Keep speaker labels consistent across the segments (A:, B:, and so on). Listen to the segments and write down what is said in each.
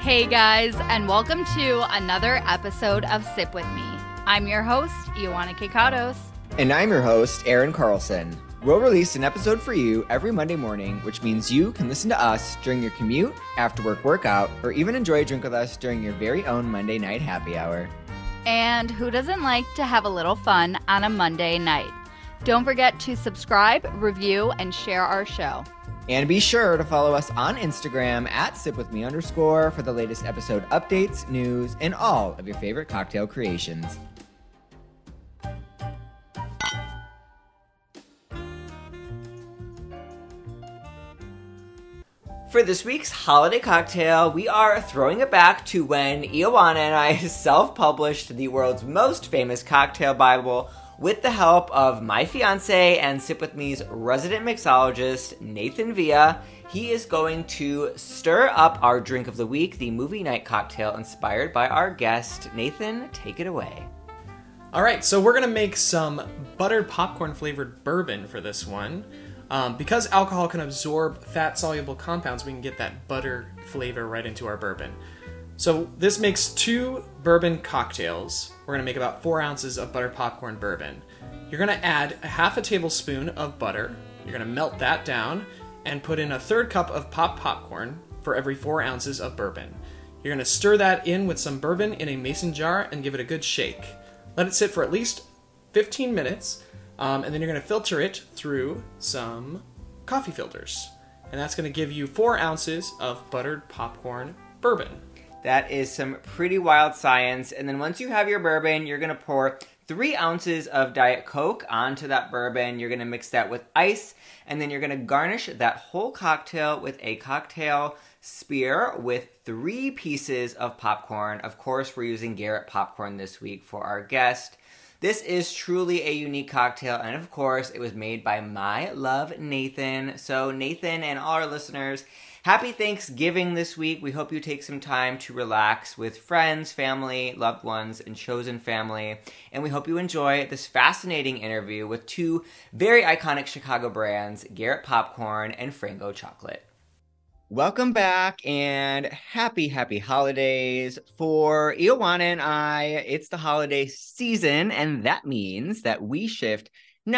A: Hey guys, and welcome to another episode of Sip With Me. I'm your host, Ioana Kikatos.
B: And I'm your host, Aaron Carlson. We'll release an episode for you every Monday morning, which means you can listen to us during your commute, after work workout, or even enjoy a drink with us during your very own Monday night happy hour.
A: And who doesn't like to have a little fun on a Monday night? Don't forget to subscribe, review, and share our show.
B: And be sure to follow us on Instagram at sipwithme_ for the latest episode updates, news, and all of your favorite cocktail creations. For this week's holiday cocktail, we are throwing it back to when Ioana and I self-published the world's most famous cocktail Bible with the help of my fiance and Sip With Me's resident mixologist, Nathan Villa. He is going to stir up our drink of the week, the movie night cocktail inspired by our guest. Nathan, take it away.
C: All right, so we're going to make some buttered popcorn flavored bourbon for this one. Because alcohol can absorb fat-soluble compounds, we can get that butter flavor right into our bourbon. So this makes 2 bourbon cocktails. We're going to make about 4 ounces of buttered popcorn bourbon. You're going to add a half a tablespoon of butter. You're going to melt that down and put in a 1/3 cup of popped popcorn for every 4 ounces of bourbon. You're going to stir that in with some bourbon in a mason jar and give it a good shake. Let it sit for at least 15 minutes, and then you're going to filter it through some coffee filters. And that's going to give you 4 ounces of buttered popcorn bourbon.
B: That is some pretty wild science. And then once you have your bourbon, you're going to pour 3 ounces of Diet Coke onto that bourbon. You're going to mix that with ice, and then you're going to garnish that whole cocktail with a cocktail spear with 3 pieces of popcorn. Of course, we're using Garrett popcorn this week for our guest. This is truly a unique cocktail, and of course, it was made by my love, Nathan. So Nathan and all our listeners, happy Thanksgiving this week. We hope you take some time to relax with friends, family, loved ones, and chosen family. And we hope you enjoy this fascinating interview with 2 very iconic Chicago brands, Garrett Popcorn and Frango Chocolate. Welcome back and happy holidays. For Ioana and I, it's the holiday season, and that means that we shift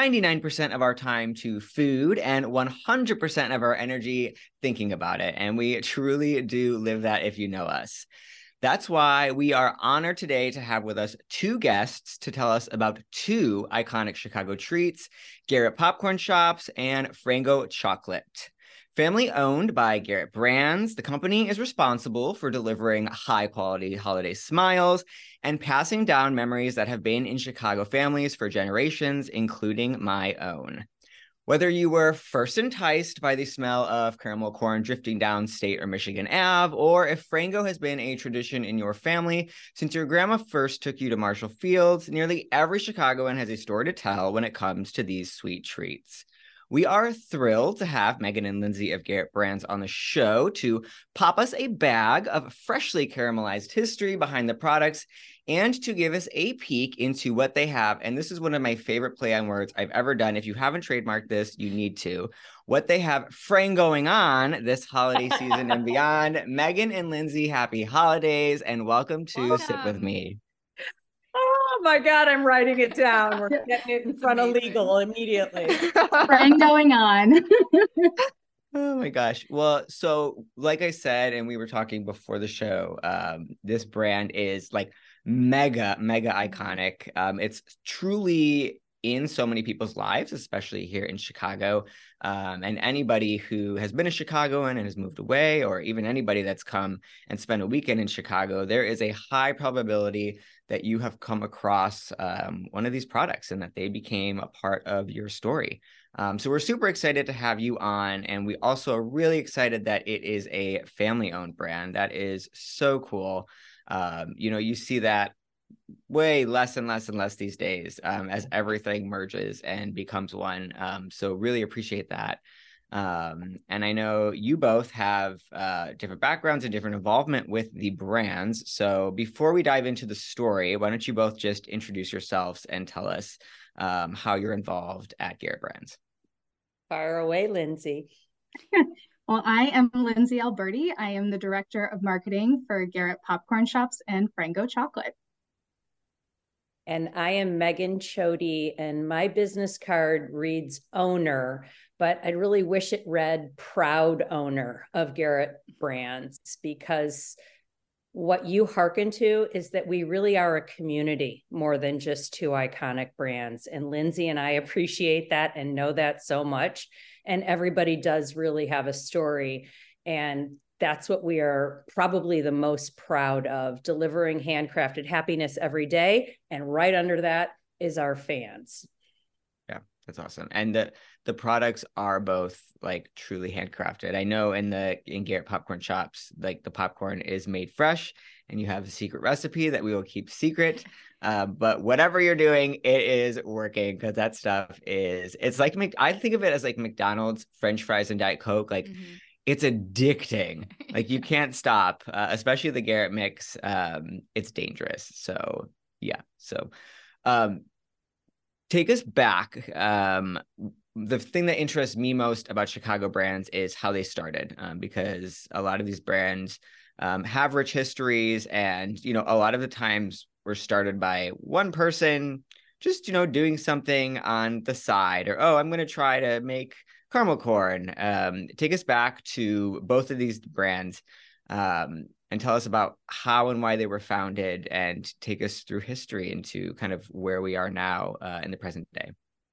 B: 99% of our time to food and 100% of our energy thinking about it. And we truly do live that if you know us. That's why we are honored today to have with us 2 guests to tell us about 2 iconic Chicago treats, Garrett Popcorn Shops and Frango Chocolate. Family owned by Garrett Brands, the company is responsible for delivering high-quality holiday smiles and passing down memories that have been in Chicago families for generations, including my own. Whether you were first enticed by the smell of caramel corn drifting down State or Michigan Ave, or if Frango has been a tradition in your family since your grandma first took you to Marshall Fields, nearly every Chicagoan has a story to tell when it comes to these sweet treats. We are thrilled to have Megan and Lindsay of Garrett Brands on the show to pop us a bag of freshly caramelized history behind the products and to give us a peek into what they have. And this is one of my favorite play on words I've ever done. If you haven't trademarked this, you need to. What they have going on this holiday season and beyond. Megan and Lindsay, happy holidays and welcome to Sip With Me.
D: Oh my God, I'm writing it down. We're getting it in front of legal immediately.
E: Going on.
B: Oh my gosh. Well, so like I said, and we were talking before the show, this brand is like mega iconic. It's truly in so many people's lives, especially here in Chicago. And anybody who has been a Chicagoan and has moved away, or even anybody that's come and spent a weekend in Chicago, there is a high probability that you have come across one of these products and that they became a part of your story. So we're super excited to have you on. And we also are really excited that it is a family-owned brand. That is so cool. You see that way less and less these days as everything merges and becomes one. So really appreciate that. And I know you both have different backgrounds and different involvement with the brands. So before we dive into the story, why don't you both just introduce yourselves and tell us how you're involved at Garrett Brands?
D: Fire away, Lindsay.
E: Well, I am Lindsay Alberti. I am the Director of Marketing for Garrett Popcorn Shops and Frango Chocolate.
D: And I am Megan Chody, and my business card reads owner, but I really wish it read proud owner of Garrett Brands, because what you hearken to is that we really are a community more than just two iconic brands. And Lindsay and I appreciate that and know that so much. And everybody does really have a story. And that's what we are probably the most proud of, delivering handcrafted happiness every day. And right under that is our fans.
F: Yeah, that's awesome. And the products are both like truly handcrafted. I know in Garrett Popcorn Shops, like the popcorn is made fresh and you have a secret recipe that we will keep secret. But whatever you're doing, it is working, because that stuff it's like, I think of it as like McDonald's French fries and Diet Coke. Like it's addicting. Like you can't stop, especially the Garrett mix. It's dangerous. So yeah. So take us back. The thing that interests me most about Chicago brands is how they started, because a lot of these brands have rich histories, and a lot of the times were started by one person just doing something on the side, or I'm going to try to make caramel corn. Take us back to both of these brands, and tell us about how and why they were founded, and take us through history into kind of where we are now in the present day.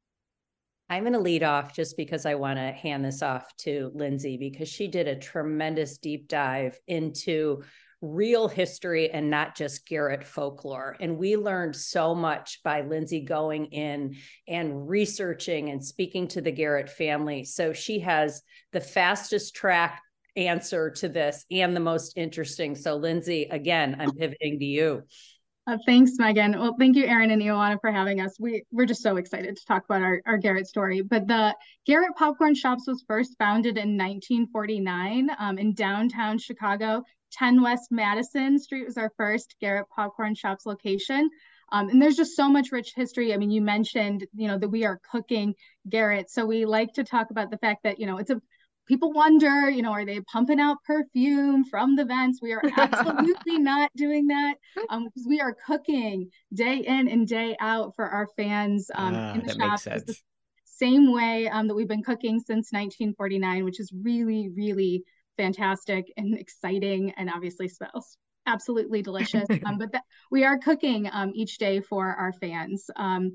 D: I'm going to lead off just because I want to hand this off to Lindsay, because she did a tremendous deep dive into real history and not just Garrett folklore. And we learned so much by Lindsay going in and researching and speaking to the Garrett family. So she has the fastest track answer to this and the most interesting. So Lindsay, again, I'm pivoting to you.
E: Thanks, Megan. Well, thank you, Erin and Ioana, for having us. We're just so excited to talk about our Garrett story. But the Garrett Popcorn Shops was first founded in 1949 in downtown Chicago. 10 West Madison Street was our first Garrett Popcorn Shops location. And there's just so much rich history. I mean, you mentioned, that we are cooking Garrett. So we like to talk about the fact that, people wonder, are they pumping out perfume from the vents? We are absolutely not doing that, because we are cooking day in and day out for our fans in the
F: that
E: shop.
F: makes sense.
E: Same way that we've been cooking since 1949, which is really, really fantastic and exciting, and obviously smells absolutely delicious. But we are cooking each day for our fans.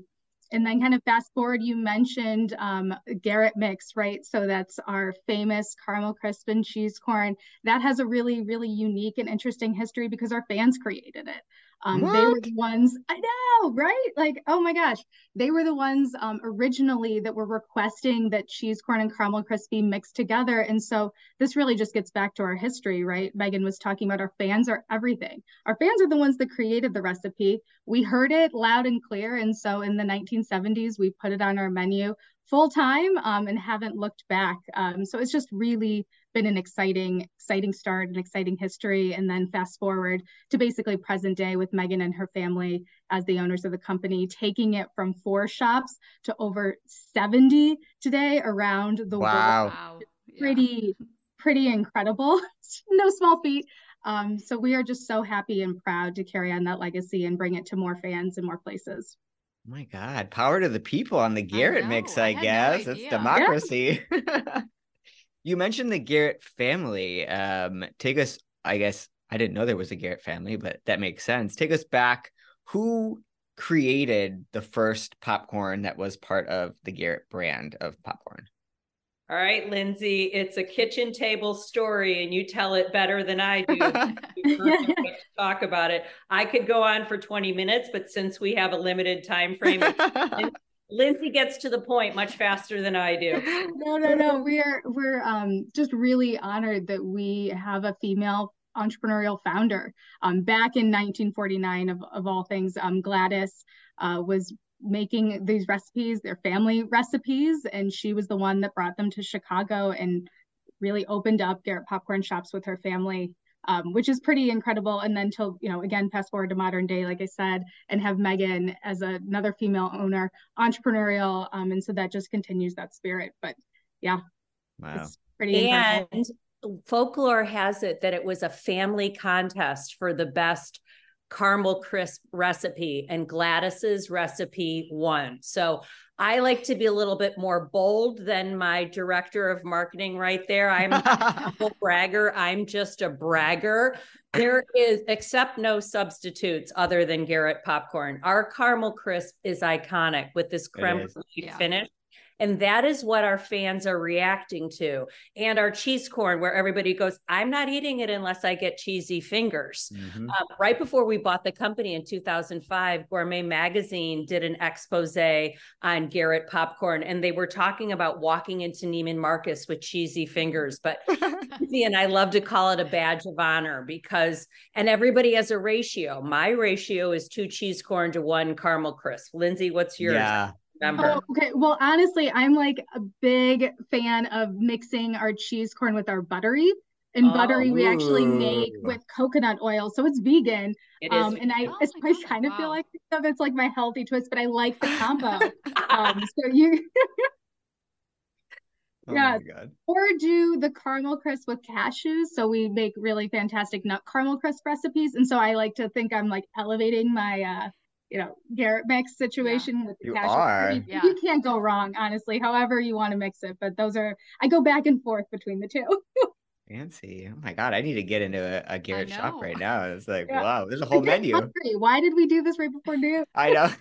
E: And then kind of fast forward, you mentioned Garrett mix, right? So that's our famous caramel crisp and cheese corn. That has a really, really unique and interesting history because our fans created it. They were the ones, I know, right? Like, oh my gosh, they were the ones originally that were requesting that cheese corn and caramel crisp be mixed together. And so this really just gets back to our history, right? Megan was talking about our fans are everything. Our fans are the ones that created the recipe. We heard it loud and clear. And so in the 1970s, we put it on our menu full time and haven't looked back. So it's just really been an exciting start, an exciting history. And then fast forward to basically present day with Megan and her family as the owners of the company, taking it from 4 shops to over 70 today around the world.
F: Wow.
E: Pretty incredible. No small feat. So we are just so happy and proud to carry on that legacy and bring it to more fans and more places.
F: Oh my God, power to the people on the Garrett mix, I guess. It's democracy. Yeah. You mentioned the Garrett family. Take us, I guess, I didn't know there was a Garrett family, but that makes sense. Take us back. Who created the first popcorn that was part of the Garrett brand of popcorn?
D: All right, Lindsay, it's a kitchen table story and you tell it better than I do. Talk about it. I could go on for 20 minutes, but since we have a limited time frame, Lindsay gets to the point much faster than I do.
E: No. We're just really honored that we have a female entrepreneurial founder. Back in 1949, of all things, Gladys was making these recipes, their family recipes, and she was the one that brought them to Chicago and really opened up Garrett Popcorn Shops with her family, which is pretty incredible. And then till, again, fast forward to modern day, like I said, and have Megan as another female owner, entrepreneurial. And so that just continues that spirit. But yeah,
F: wow.
E: It's Pretty incredible.
D: And Folklore has it that it was a family contest for the best caramel crisp recipe, and Gladys's recipe won. So I like to be a little bit more bold than my director of marketing right there. I'm not a humble bragger. I'm just a bragger. There is, except no substitutes other than Garrett popcorn. Our caramel crisp is iconic with this creme brulee finish. And that is what our fans are reacting to. And our cheese corn, where everybody goes, I'm not eating it unless I get cheesy fingers.
F: Mm-hmm.
D: Right before we bought the company in 2005, Gourmet Magazine did an expose on Garrett popcorn. And they were talking about walking into Neiman Marcus with cheesy fingers. But Lindsay and I love to call it a badge of honor because, and everybody has a ratio. My ratio is 2 cheese corn to 1 caramel crisp. Lindsay, what's yours?
F: Yeah.
E: Oh, okay. Well, honestly, I'm like a big fan of mixing our cheese corn with our buttery. And buttery we actually make with coconut oil, so it's vegan.
D: It is.
E: And I kind of feel like it's like my healthy twist, but I like the combo. So you, yeah, or do the caramel crisp with cashews. So we make really fantastic nut caramel crisp recipes, and so I like to think I'm like elevating my Garrett mix situation with the cashew. You can't go wrong, honestly, however you want to mix it. But I go back and forth between the two.
F: Fancy. Oh my God. I need to get into a Garrett shop right now. It's like, wow, there's a whole menu.
E: Hungry. Why did we do this right before noon?
F: I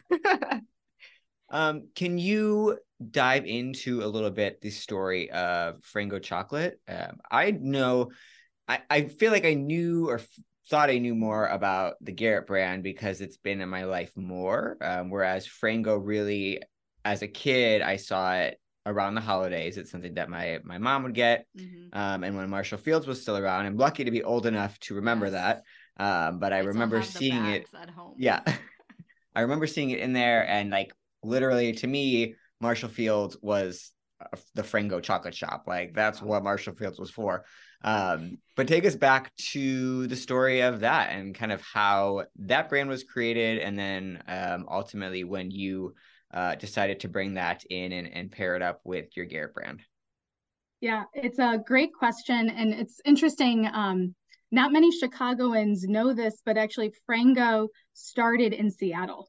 F: know. Can you dive into a little bit the story of Frango chocolate? I know, I feel like I knew or thought I knew more about the Garrett brand because it's been in my life more. Whereas Frango really, as a kid, I saw it around the holidays. It's something that my mom would get. Mm-hmm. And when Marshall Fields was still around, I'm lucky to be old enough to remember that. But I remember seeing it at home. Yeah. I remember seeing it in there, and like literally to me, Marshall Fields was the Frango chocolate shop. Like that's what Marshall Fields was for. But take us back to the story of that and kind of how that brand was created. And then ultimately when you decided to bring that in and pair it up with your Garrett brand.
E: Yeah, it's a great question. And it's interesting. Not many Chicagoans know this, but actually Frango started in Seattle.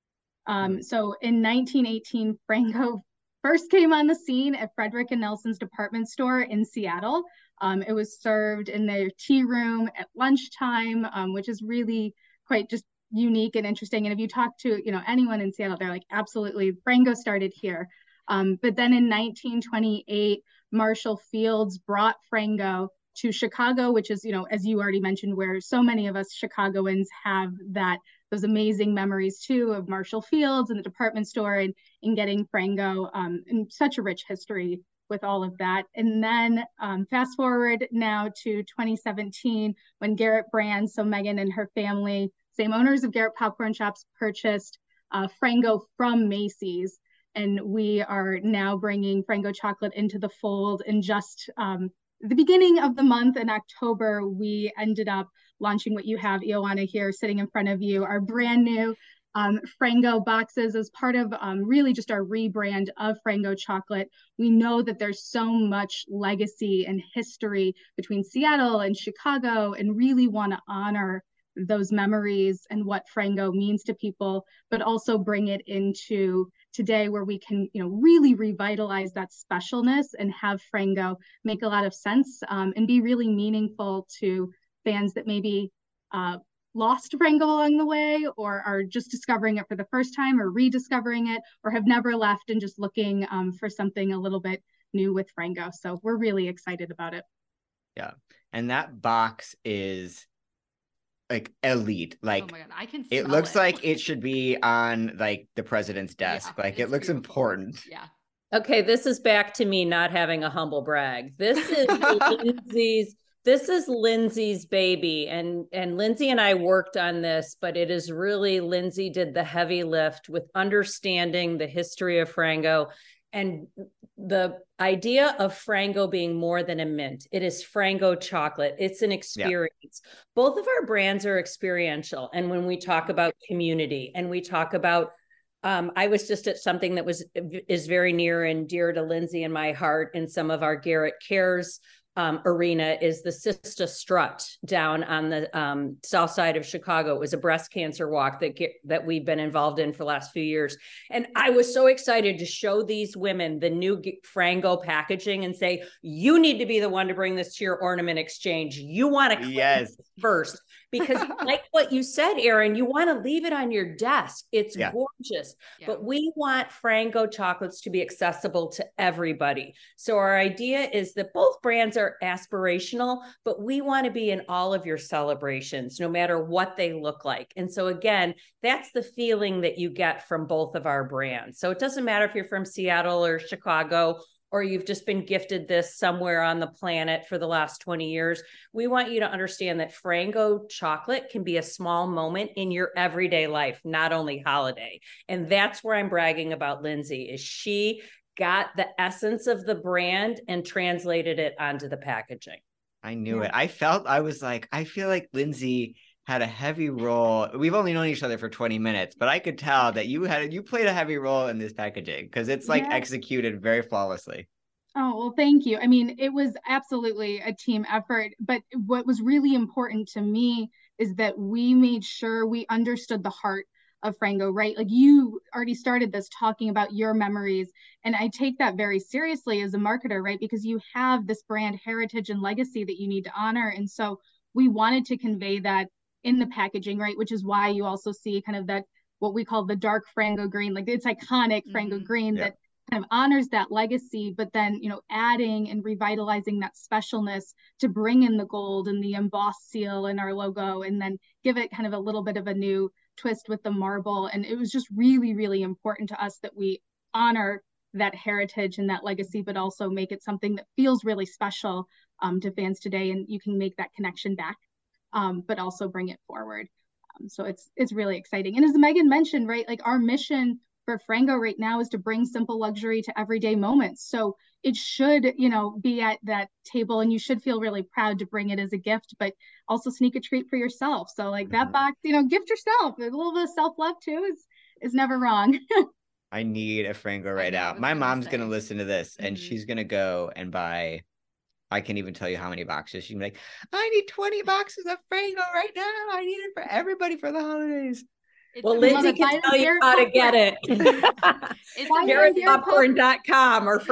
E: So in 1918, Frango first came on the scene at Frederick and Nelson's department store in Seattle. It was served in their tea room at lunchtime, which is really quite just unique and interesting. And if you talk to anyone in Seattle, they're like, absolutely, Frango started here. But then in 1928, Marshall Fields brought Frango to Chicago, which is, as you already mentioned, where so many of us Chicagoans have those amazing memories too of Marshall Fields and the department store and getting Frango, and such a rich history with all of that. And then fast forward now to 2017 when Garrett Brands, so Megan and her family, same owners of Garrett Popcorn Shops, purchased Frango from Macy's. And we are now bringing Frango chocolate into the fold. And just the beginning of the month in October, we ended up launching what you have, Ioana, here sitting in front of you, our brand new Frango boxes as part of really just our rebrand of Frango chocolate. We know that there's so much legacy and history between Seattle and Chicago, and really want to honor those memories and what Frango means to people, but also bring it into today where we can, really revitalize that specialness and have Frango make a lot of sense and be really meaningful to fans that maybe lost Frango along the way, or are just discovering it for the first time, or rediscovering it, or have never left and just looking for something a little bit new with Frango. So we're really excited about it.
F: Yeah. And that box is like elite. Like, oh my God, I can smell it. Looks like it should be on like the president's desk. Yeah, like it looks beautiful. Important.
E: Yeah.
D: Okay, this is back to me not having a humble brag. This is Lindsay's baby, and Lindsay and I worked on this, but it is really Lindsay did the heavy lift with understanding the history of Frango and the idea of Frango being more than a mint. It is Frango chocolate. It's an experience. Yeah. Both of our brands are experiential. And when we talk about community and we talk about I was just at something that is very near and dear to Lindsay and my heart in some of our Garrett Cares arena is the Sista Strut down on the south side of Chicago. It was a breast cancer walk that we've been involved in for the last few years. And I was so excited to show these women the new Frango packaging and say, you need to be the one to bring this to your ornament exchange. You want to
F: yes
D: first. Because like what you said, Erin, you want to leave it on your desk. It's gorgeous, but we want Frango chocolates to be accessible to everybody. So our idea is that both brands are aspirational, but we want to be in all of your celebrations, no matter what they look like. And so again, that's the feeling that you get from both of our brands. So it doesn't matter if you're from Seattle or Chicago, or you've just been gifted this somewhere on the planet for the last 20 years. We want you to understand that Frango chocolate can be a small moment in your everyday life, not only holiday. And that's where I'm bragging about Lindsay, is she got the essence of the brand and translated it onto the packaging.
F: I knew it. I feel like Lindsay had a heavy role. We've only known each other for 20 minutes, but I could tell that you played a heavy role in this packaging because it's like executed very flawlessly.
E: Oh, well, thank you. I mean, it was absolutely a team effort, but what was really important to me is that we made sure we understood the heart of Frango, right? Like you already started this talking about your memories, and I take that very seriously as a marketer, right? Because you have this brand heritage and legacy that you need to honor. And so we wanted to convey that in the packaging, right? Which is why you also see kind of that, what we call the dark Frango green, like it's iconic Frango green that kind of honors that legacy, but then, you know, adding and revitalizing that specialness to bring in the gold and the embossed seal and our logo, and then give it kind of a little bit of a new twist with the marble. And it was just really, really important to us that we honor that heritage and that legacy, but also make it something that feels really special to fans today. And you can make that connection back, but also bring it forward. So it's really exciting. And as Megan mentioned, right, like our mission for Frango right now is to bring simple luxury to everyday moments. So it should, you know, be at that table, and you should feel really proud to bring it as a gift, but also sneak a treat for yourself. So like that box, you know, gift yourself. A little bit of self-love too is never wrong.
F: I need a Frango right now. My mom's going to listen to this and she's going to go and buy, I can't even tell you how many boxes. She's like, I need 20 boxes of Frango right now. I need it for everybody for the holidays.
D: Well, Lindsay can tell you how to get it. It's GarrettPopcorn.com or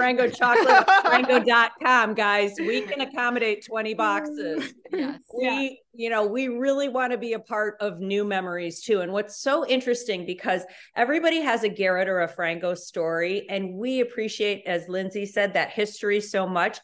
D: FrangoChocolate.Frango.com, guys. We can accommodate 20 boxes.
A: Yes.
D: We really want to be a part of new memories too. And what's so interesting, because everybody has a Garrett or a Frango story, and we appreciate, as Lindsay said, that history so much.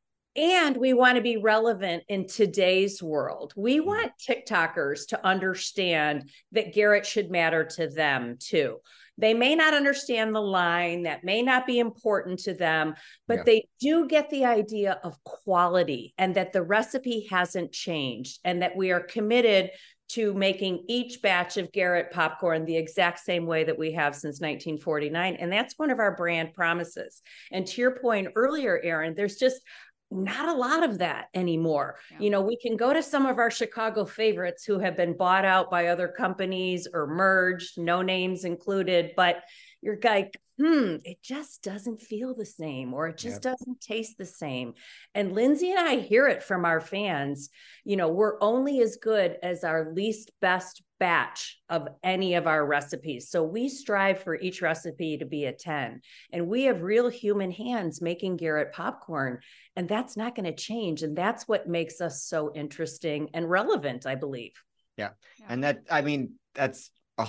D: And we want to be relevant in today's world. We want TikTokers to understand that Garrett should matter to them too. They may not understand the line, that may not be important to them, but they do get the idea of quality, and that the recipe hasn't changed, and that we are committed to making each batch of Garrett popcorn the exact same way that we have since 1949. And that's one of our brand promises. And to your point earlier, Erin, there's just not a lot of that anymore. You know, we can go to some of our Chicago favorites who have been bought out by other companies or merged, no names included, but you're like, it just doesn't feel the same, or it just doesn't taste the same. And Lindsay and I hear it from our fans. You know, we're only as good as our least best batch of any of our recipes. So we strive for each recipe to be a 10. And we have real human hands making Garrett popcorn. And that's not going to change. And that's what makes us so interesting and relevant, I believe.
F: Yeah. And that, I mean, that's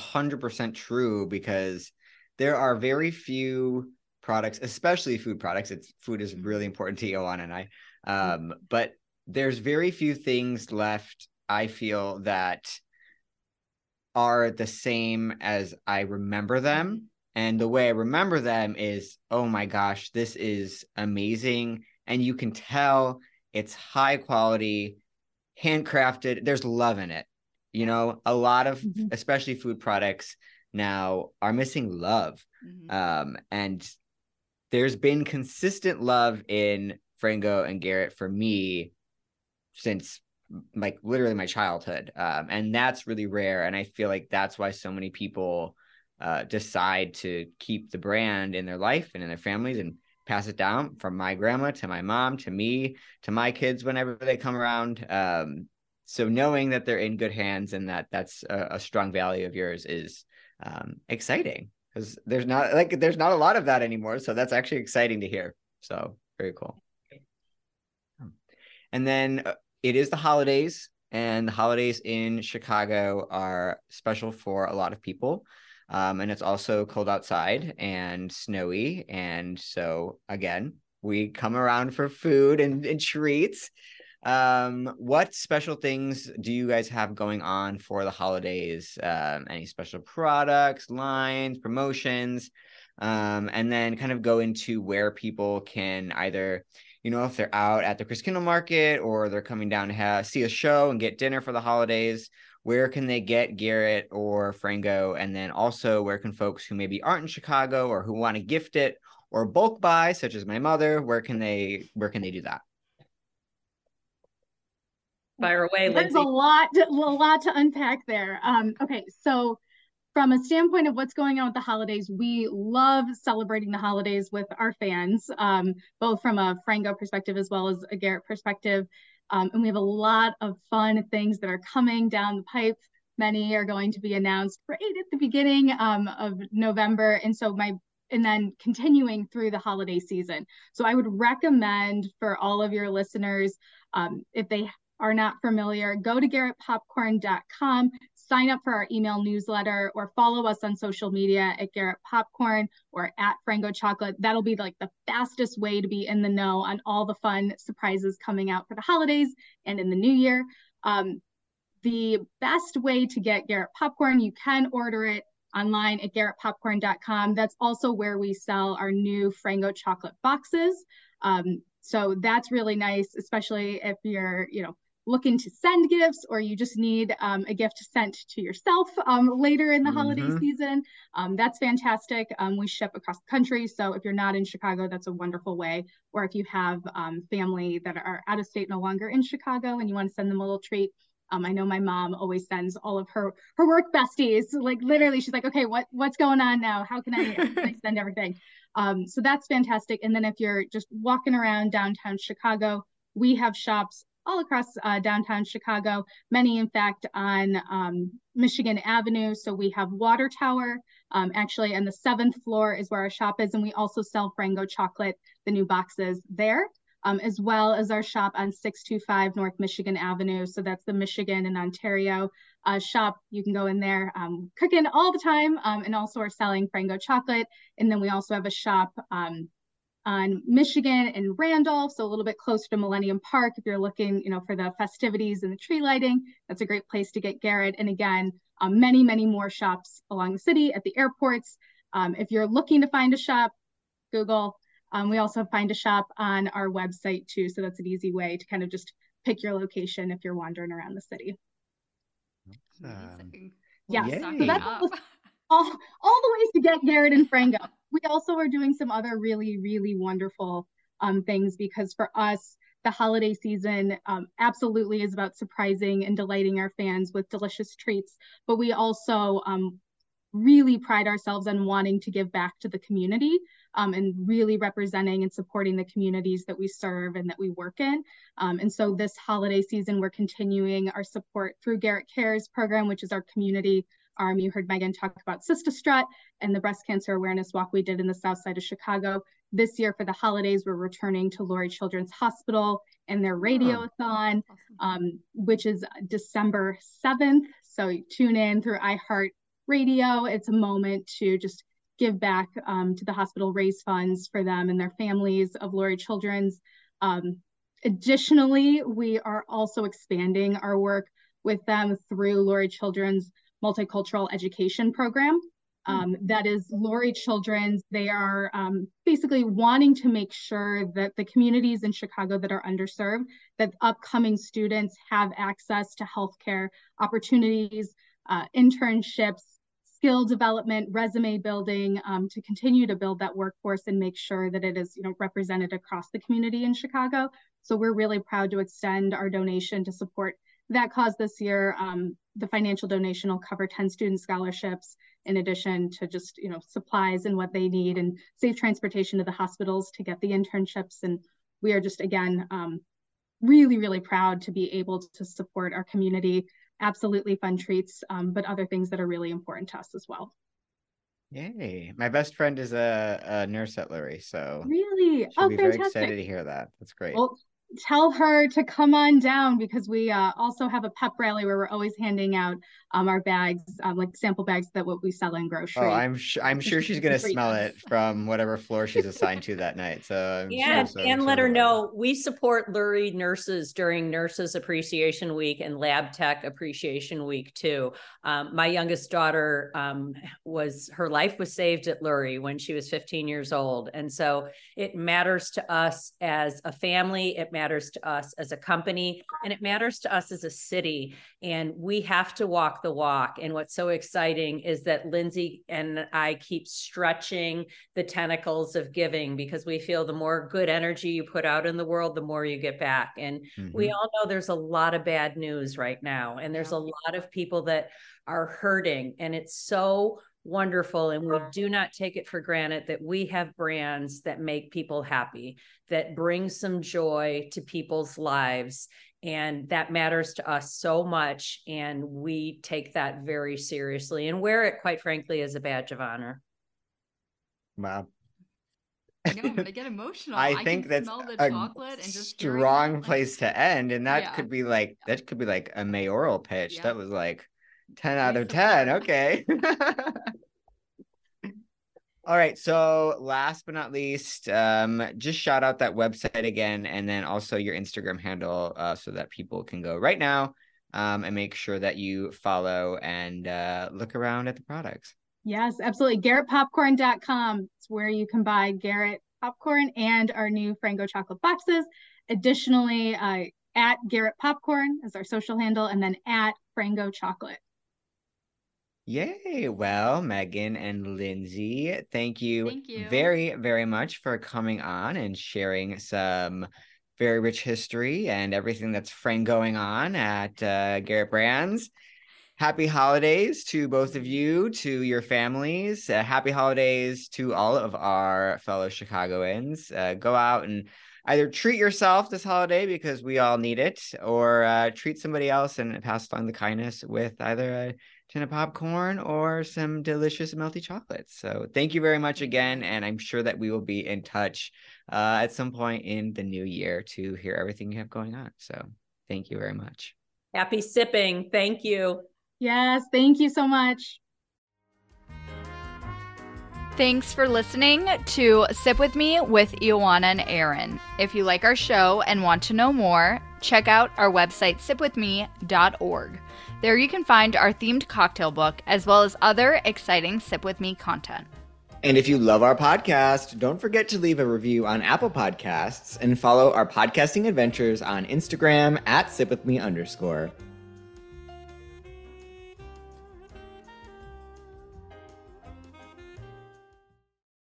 F: 100% true, because there are very few products, especially food products. Food is really important to Ioana and I. But there's very few things left, I feel, that are the same as I remember them. And the way I remember them is, oh my gosh, this is amazing. And you can tell it's high quality, handcrafted. There's love in it. You know, a lot of, especially food products now, are missing love. And there's been consistent love in Frango and Garrett for me since like literally my childhood. And that's really rare. And I feel like that's why so many people decide to keep the brand in their life and in their families and pass it down from my grandma to my mom to me to my kids whenever they come around. So knowing that they're in good hands and that that's a strong value of yours is exciting, because there's not a lot of that anymore. So that's actually exciting to hear. So very cool. And then it is the holidays, and the holidays in Chicago are special for a lot of people. And it's also cold outside and snowy. And so again, we come around for food and treats. What special things do you guys have going on for the holidays? Any special products, lines, promotions? And then kind of go into where people can either, if they're out at the Christkindl Market or they're coming down to see a show and get dinner for the holidays, where can they get Garrett or Frango? And then also, where can folks who maybe aren't in Chicago or who want to gift it or bulk buy, such as my mother, where can they do that?
D: Fire away,
E: There's
D: Lindsay.
E: a lot to unpack there. Okay, so from a standpoint of what's going on with the holidays, we love celebrating the holidays with our fans, both from a Frango perspective as well as a Garrett perspective. And we have a lot of fun things that are coming down the pipe. Many are going to be announced right at the beginning of November. And then continuing through the holiday season. So I would recommend for all of your listeners, if they are not familiar, go to garrettpopcorn.com, sign up for our email newsletter, or follow us on social media at Garrett Popcorn or at Frango Chocolate. That'll be like the fastest way to be in the know on all the fun surprises coming out for the holidays and in the new year. The best way to get Garrett Popcorn, you can order it online at garrettpopcorn.com. That's also where we sell our new Frango chocolate boxes. So that's really nice, especially if you're, looking to send gifts or you just need a gift sent to yourself later in the holiday season. That's fantastic. We ship across the country. So if you're not in Chicago, that's a wonderful way. Or if you have family that are out of state no longer in Chicago and you want to send them a little treat, I know my mom always sends all of her work besties, like literally she's like, okay, what's going on now? How can I send everything? So that's fantastic. And then if you're just walking around downtown Chicago, we have shops all across downtown Chicago, many in fact on Michigan Avenue. So we have Water Tower, actually, and the 7th floor is where our shop is. And we also sell Frango chocolate, the new boxes there. As well as our shop on 625 North Michigan Avenue. So that's the Michigan and Ontario shop. You can go in there, cooking all the time, and also are selling Frango chocolate. And then we also have a shop on Michigan and Randolph, so a little bit closer to Millennium Park. If you're looking, for the festivities and the tree lighting, that's a great place to get Garrett. And again, many, many more shops along the city, at the airports. If you're looking to find a shop, Google. We also find a shop on our website too. So that's an easy way to kind of just pick your location if you're wandering around the city. Yeah, so that's all the ways to get Garrett and Frango. We also are doing some other really, really wonderful things, because for us, the holiday season absolutely is about surprising and delighting our fans with delicious treats. But we also really pride ourselves on wanting to give back to the community and really representing and supporting the communities that we serve and that we work in. And so this holiday season, we're continuing our support through Garrett Cares program, which is our community arm. You heard Megan talk about Sister Strut and the breast cancer awareness walk we did in the South Side of Chicago. This year for the holidays, we're returning to Lurie Children's Hospital and their radiothon, which is December 7th. So tune in through iHeart Radio. It's a moment to just give back to the hospital, raise funds for them and their families of Lurie Children's. Additionally, we are also expanding our work with them through Lurie Children's multicultural education program. That is Lurie Children's. They are basically wanting to make sure that the communities in Chicago that are underserved, that upcoming students have access to healthcare opportunities, internships, skill development, resume building, to continue to build that workforce and make sure that it is represented across the community in Chicago. So we're really proud to extend our donation to support that cause this year. The financial donation will cover 10 student scholarships in addition to just, supplies and what they need, and safe transportation to the hospitals to get the internships. And we are just, again, really, really proud to be able to support our community. Absolutely fun treats, but other things that are really important to us as well.
F: Yay. My best friend is a nurse at Lurie, so
E: really?
F: She'll be
E: fantastic.
F: Very excited to hear that. That's great.
E: Well, tell her to come on down, because we also have a pep rally where we're always handing out our bags, like sample bags that what we sell in grocery.
F: Oh, I'm sure she's gonna smell it from whatever floor she's assigned to that night. So
D: and let her know we support Lurie nurses during Nurses Appreciation Week and Lab Tech Appreciation Week too. My youngest daughter her life was saved at Lurie when she was 15 years old, and so it matters to us as a family. It matters to us as a company, and it matters to us as a city. And we have to walk the walk. And what's so exciting is that Lindsay and I keep stretching the tentacles of giving, because we feel the more good energy you put out in the world, the more you get back. And we all know there's a lot of bad news right now, and there's a lot of people that are hurting, and it's so wonderful. And we do not take it for granted that we have brands that make people happy, that bring some joy to people's lives. And that matters to us so much. And we take that very seriously and wear it, quite frankly, as a badge of honor.
F: Wow.
A: I know, I'm gonna get emotional.
F: I think that's
A: smell the
F: a
A: chocolate and just
F: strong place to end. And that could be like a mayoral pitch. That was like 10 out of 10. Okay. All right. So last but not least, just shout out that website again, and then also your Instagram handle, so that people can go right now and make sure that you follow and look around at the products.
E: Yes, absolutely. GarrettPopcorn.com. It's where you can buy Garrett popcorn and our new Frango chocolate boxes. Additionally, at Garrett Popcorn is our social handle, and then at Frango Chocolate.
F: Yay. Well, Megan and Lindsay, thank you very, very much for coming on and sharing some very rich history and everything that's going on at Garrett Brands. Happy holidays to both of you, to your families. Happy holidays to all of our fellow Chicagoans. Go out and either treat yourself this holiday, because we all need it, or treat somebody else and pass along the kindness with either a tin of popcorn or some delicious melty chocolates. So thank you very much again. And I'm sure that we will be in touch at some point in the new year to hear everything you have going on. So thank you very much.
D: Happy sipping. Thank you.
E: Yes, thank you so much.
A: Thanks for listening to Sip With Me with Ioana and Aaron. If you like our show and want to know more, check out our website, sipwithme.org. There you can find our themed cocktail book, as well as other exciting Sip With Me content.
B: And if you love our podcast, don't forget to leave a review on Apple Podcasts and follow our podcasting adventures on Instagram @sipwithme_.